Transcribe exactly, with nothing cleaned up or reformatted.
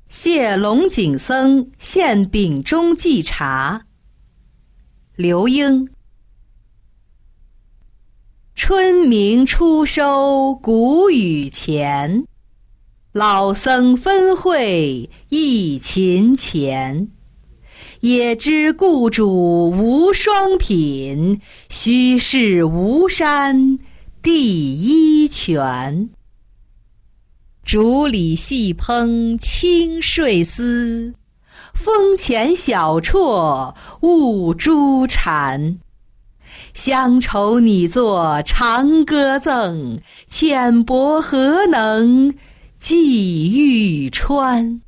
谢龙井僧献秉忠寄茶。刘英。春明初收谷雨前，老僧分会忆勤钱。也知故主无双品，须是吴山第一泉。竹里细烹清睡丝，风前小绰误珠蝉。乡愁你作长歌赠，浅薄何能寄玉川。